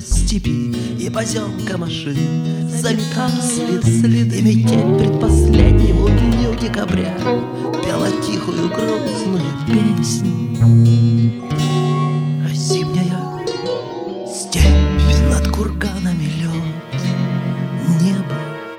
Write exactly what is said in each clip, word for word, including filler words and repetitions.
степи и поземка машин заметала следы, следы. И метель предпоследнему дню декабря пела тихую грустную песнь. А зимняя степь над курганами лед, небо.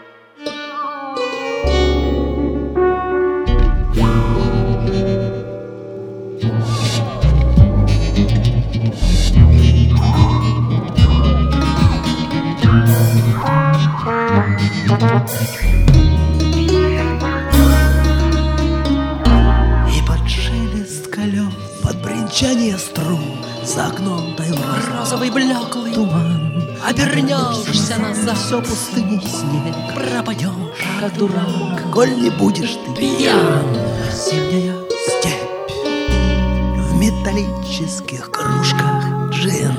И под шелест колес, под бренчание струн, за окном таял розовый блеклый туман. Обернешься назад, все пустыни снег, пропадешь, как дурак, коль не будешь ты пьян. Зимняя степь в металлических кружках джин.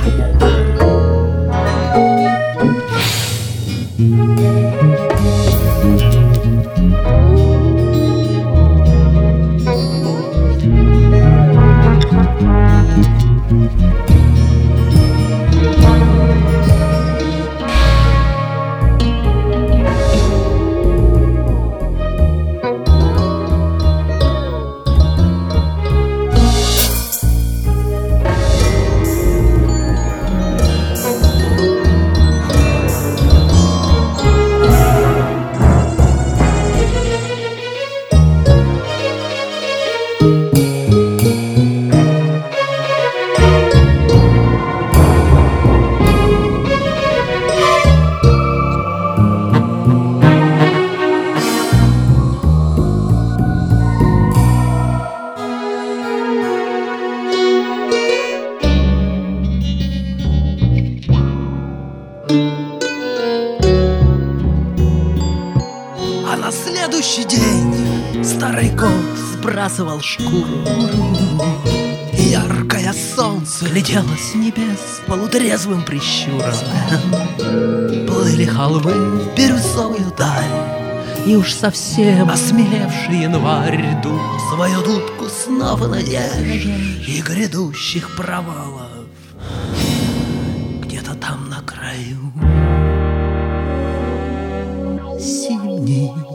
А на следующий день старый кот сбрасывал шкуру, и яркое солнце глядело с небес полутрезвым прищуром. Плыли холмы в бирюзовую даль, и уж совсем осмелевший январь дул свою дудку снов и надежд и грядущих провалов. Где-то там на краю зимний